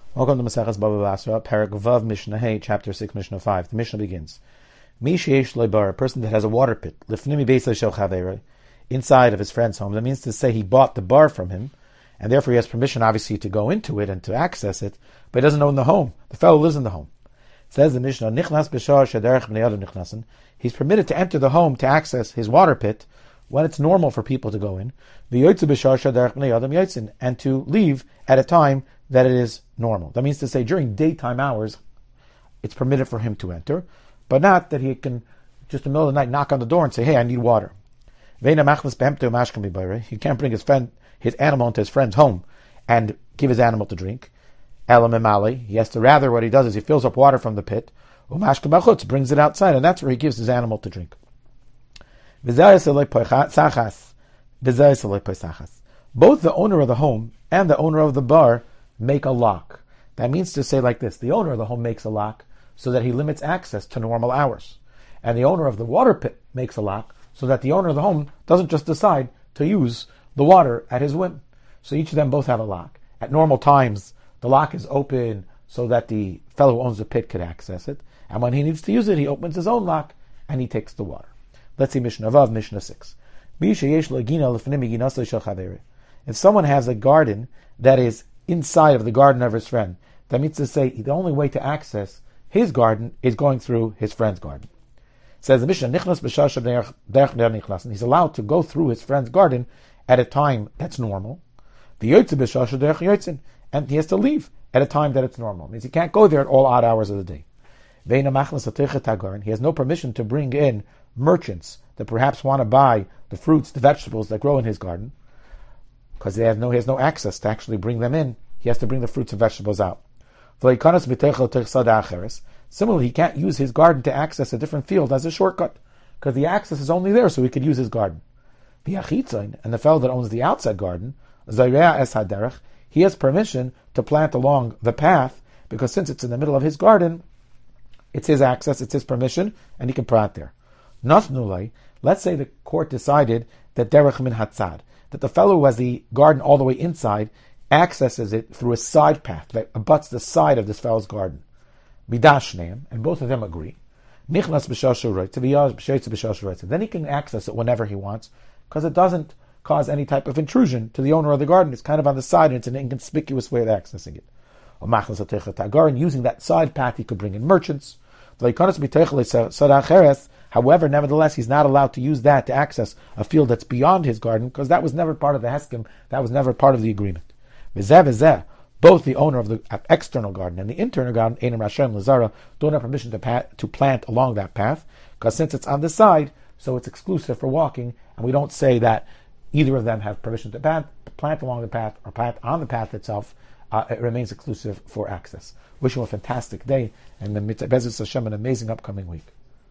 Welcome to Maseches Baba Basra, Parak Vav Mishnah Hey, Chapter 6, Mishnah 5. The Mishnah begins. Mi sheyesh lo bar, a person that has a water pit, lifnimi beis shel chaverei, inside of his friend's home. That means to say he bought the bar from him, and therefore he has permission, obviously, to go into it and to access it, but he doesn't own the home. The fellow lives in the home. It says the Mishnah, Nichnas b'shar shederech b'nei adam nichnasen. He's permitted to enter the home to access his water pit when it's normal for people to go in, v'yoytzu b'shar shederech b'nei adam yotzin, and to leave at a time that it is normal. That means to say during daytime hours, it's permitted for him to enter, but not that he can just in the middle of the night knock on the door and say, "Hey, I need water." He can't bring his animal into his friend's home and give his animal to drink. He has to rather what he does is he fills up water from the pit, brings it outside, and that's where he gives his animal to drink. Both the owner of the home and the owner of the bar make a lock. That means to say like this: the owner of the home makes a lock so that he limits access to normal hours, and the owner of the water pit makes a lock so that the owner of the home doesn't just decide to use the water at his whim. So each of them both have a lock. At normal times, the lock is open so that the fellow who owns the pit could access it, and when he needs to use it, he opens his own lock and he takes the water. Let's see Mishnah Vav, Mishnah 6. If someone has a garden that is inside of the garden of his friend, that means to say the only way to access his garden is going through his friend's garden. It says the Mishnah, he's allowed to go through his friend's garden at a time that's normal. And he has to leave at a time that it's normal. It means he can't go there at all odd hours of the day. He has no permission to bring in merchants that perhaps want to buy the fruits, the vegetables that grow in his garden, because he has no access to actually bring them in. He has to bring the fruits and vegetables out. Similarly, he can't use his garden to access a different field as a shortcut, because the access is only there so he could use his garden. And the fellow that owns the outside garden, he has permission to plant along the path, because since it's in the middle of his garden, it's his access, it's his permission, and he can plant there. Let's say the court decided that derech min hatzad, that the fellow who has the garden all the way inside accesses it through a side path that abuts the side of this fellow's garden. Midashneim, and both of them agree. Nichnas b'shashu. Then he can access it whenever he wants, because it doesn't cause any type of intrusion to the owner of the garden. It's kind of on the side, and it's an inconspicuous way of accessing it. And using that side path, he could bring in merchants. However, nevertheless, he's not allowed to use that to access a field that's beyond his garden, because that was never part of the heskim, that was never part of the agreement. Both the owner of the external garden and the internal garden, Einam Rashem Lazara, don't have permission to plant along that path, because since it's on the side, so it's exclusive for walking, and we don't say that either of them have permission to plant along the path or plant on the path itself. It remains exclusive for access. Wish you a fantastic day, and Bezos Hashem an amazing upcoming week.